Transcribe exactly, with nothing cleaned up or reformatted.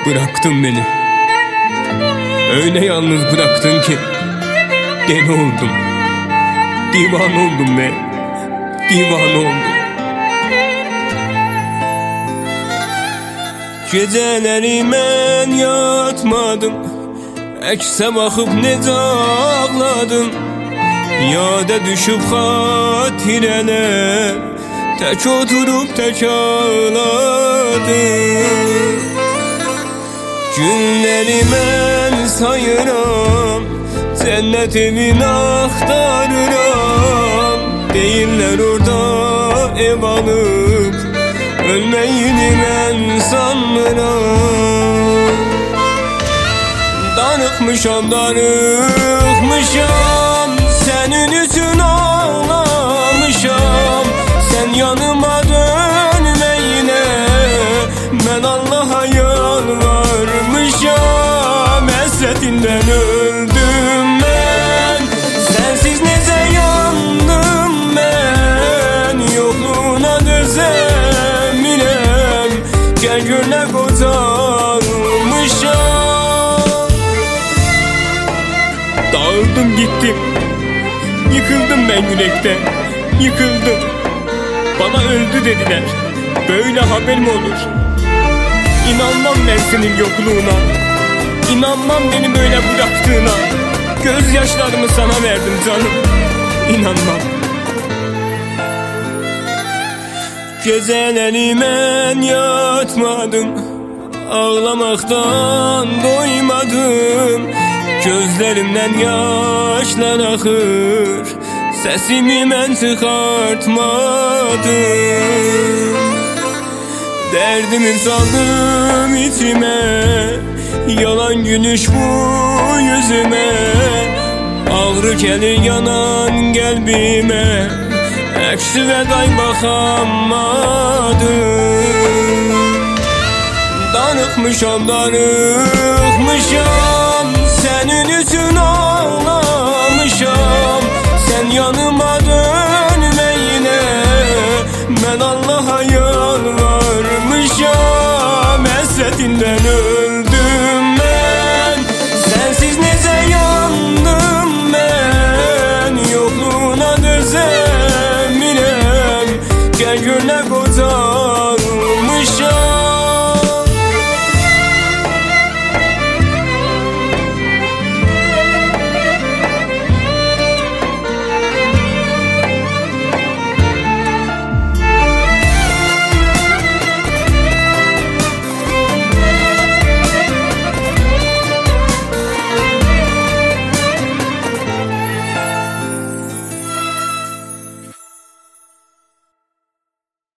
Bıraktın beni, öyle yalnız bıraktın ki deli oldum, divan oldum ve divan oldum. Geceleri ben yatmadım, ekse bakıp ne ağladım. Yada düşüp hatireler, tek oturup tek ağladım. Günleri ben sayıram, cennetimi aktarıram. Değiller orada ev alıp, ölmeyini ben sanmıram. Darıkmışam, darıkmışam, senin için ağlamışam. Sen yanıma dönme yine, ben Allah'a yalvarmışam. Hasretinden öldüm ben, sensiz nece yandım ben. Yokluğuna dözeminem, gel gör ne kocalmışam. Dağıldım gittim, yıkıldım ben yürekte, yıkıldım. Bana öldü dediler, böyle haber mi olur? İnanmam ben senin yokluğuna, İnanmam beni böyle bıraktığına. Gözyaşlarımı sana verdim canım, İnanmam. Geceleri ben yatmadım, ağlamaktan doymadım. Gözlerimden yaşlar akır, sesimi ben çıkartmadım. Derdimi saldım içime, yalan gülüş bu yüzüme. Ağrı gelir yanan kalbime, eksi ve kaybakamadım. Darıkmışam, darıkmışam, senin için ağlamışam.